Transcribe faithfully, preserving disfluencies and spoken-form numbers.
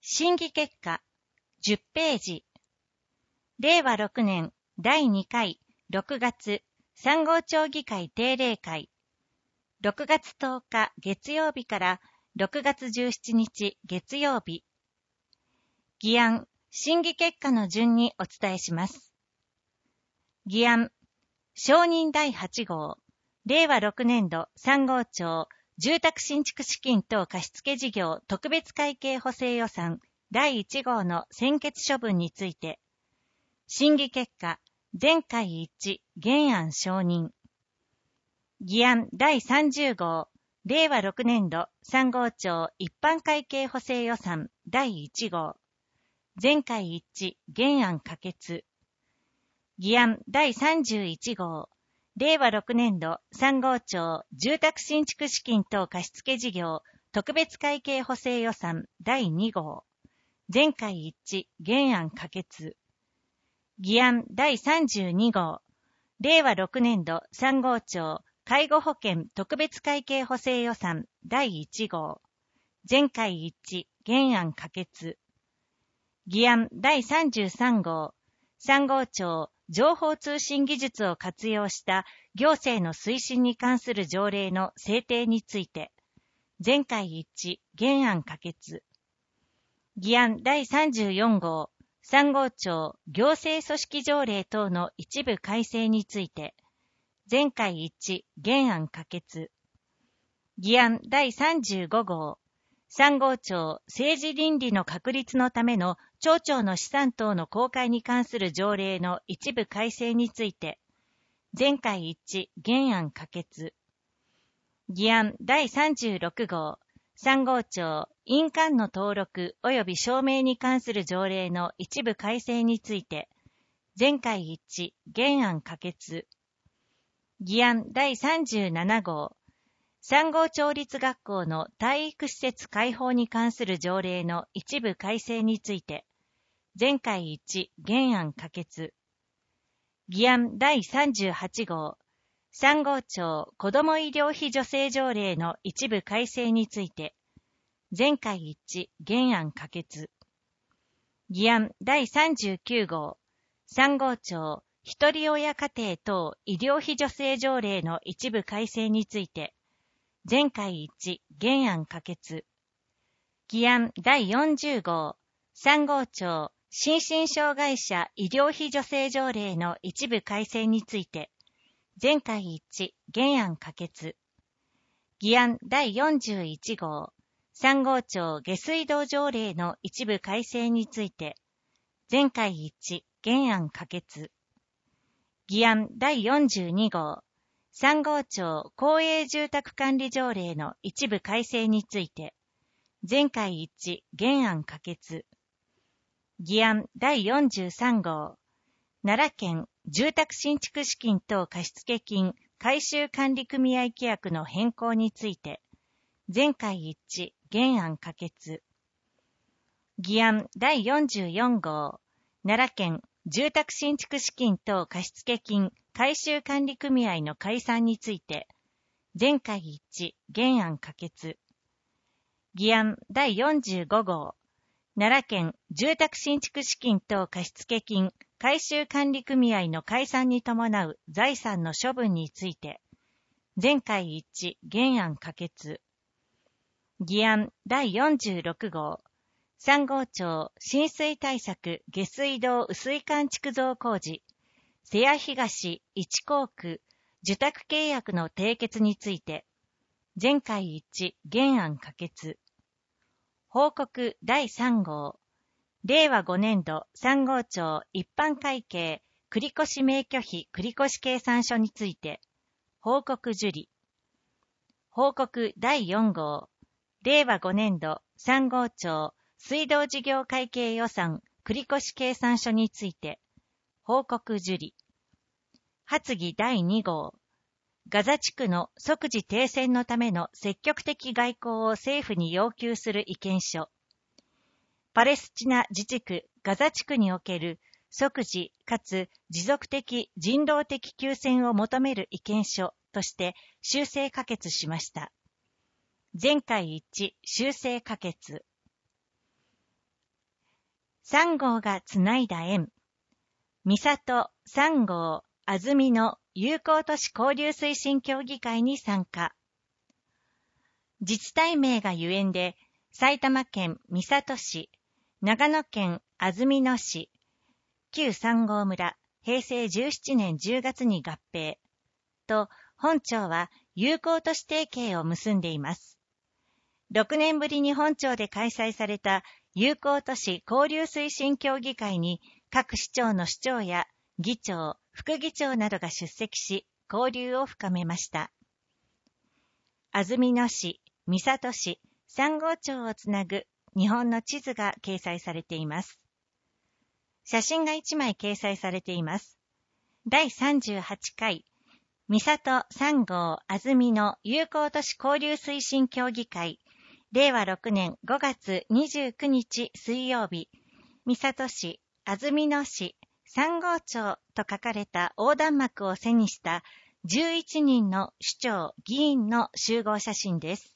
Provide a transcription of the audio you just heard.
審議結果じゅっページ。れいわろくねんだいにかいろくがつさん号町議会定例会。ろくがつとおか月曜日からろくがつじゅうしちにち月曜日。議案、審議結果の順にお伝えします。議案、承認だいはち号、れいわろくねんどさん号町住宅新築資金等貸付事業特別会計補正予算だいいち号の専決処分について、審議結果、全会一致、原案承認。議案だいさんじゅう号、れいわろくねんどさん号町一般会計補正予算だいいち号。全会一致、原案可決。議案だいさんじゅういち号、れいわろくねんどさん号町住宅新築資金等貸付事業特別会計補正予算だいに号。全会一致、原案可決。議案だいさんじゅうに号、れいわろくねんどさん号町介護保険特別会計補正予算だいいち号。全会一致、原案可決。議案だいさんじゅうさん号、さん号町情報通信技術を活用した行政の推進に関する条例の制定について、全会一致、原案可決。議案だいさんじゅうよん号、さん号町行政組織条例等の一部改正について、全会一致、原案可決。議案だいさんじゅうご号、さん号町政治倫理の確立のための町長の資産等の公開に関する条例の一部改正について、全会一致、原案可決。議案だいさんじゅうろく号、さん号町印鑑の登録及び証明に関する条例の一部改正について、全会一致、原案可決。議案だいさんじゅうなな号、さん号町立学校の体育施設開放に関する条例の一部改正について、全会一致、原案可決。議案だいさんじゅうはち号、さん号町子ども医療費助成条例の一部改正について、全会一致、原案可決。議案だいさんじゅうきゅう号、さん号町ひとり親家庭等医療費助成条例の一部改正について、全会一致、原案可決。議案だいよんじゅう号、さん号町心身障害者医療費助成条例の一部改正について、全会一致、原案可決。議案だいよんじゅういち号、さん号町下水道条例の一部改正について、全会一致、原案可決。議案だいよんじゅうに号、さん号町公営住宅管理条例の一部改正について、全会一致、原案可決。議案だいよんじゅうさん号、奈良県住宅新築資金等貸付金回収管理組合規約の変更について、全会一致、原案可決。議案だいよんじゅうよん号、奈良県住宅新築資金等貸付金回収管理組合の解散について、全会一致、原案可決。議案だいよんじゅうご号、奈良県住宅新築資金等貸付金回収管理組合の解散に伴う財産の処分について、全会一致、原案可決。議案だいよんじゅうろく号、さん号町浸水対策下水道雨水管築造工事、瀬谷東一校区受託契約の締結について、全会一致、原案可決。報告だいさん号、れいわごねんどさん号町一般会計繰越免許費繰越計算書について、報告受理。報告だいよん号、れいわごねんどさん号町水道事業会計予算繰越計算書について、報告受理。発議だいに号、ガザ地区の即時停戦のための積極的外交を政府に要求する意見書。パレスチナ自治区ガザ地区における即時かつ持続的人道的休戦を求める意見書として修正可決しました。全会一致修正可決。 三号がつないだ縁。三郷、三号、安曇野友好都市交流推進協議会に参加。自治体名がゆえんで、埼玉県三郷市、長野県安曇野市、旧三号村、へいせいじゅうななねんじゅうがつに合併。と、本庁は友好都市提携を結んでいます。ろくねんぶりに本庁で開催された友好都市交流推進協議会に各市町の市長や議長、副議長などが出席し、交流を深めました。安曇野市、三郷市、三郷町をつなぐ日本の地図が掲載されています。写真がいちまい掲載されています。だいさんじゅうはちかい、三郷三号安曇野友好都市交流推進協議会、れいわろくねんごがつにじゅうくにち水曜日、三郷市、安曇野市、三郷町と書かれた横断幕を背にしたじゅういちにんの首長、議員の集合写真です。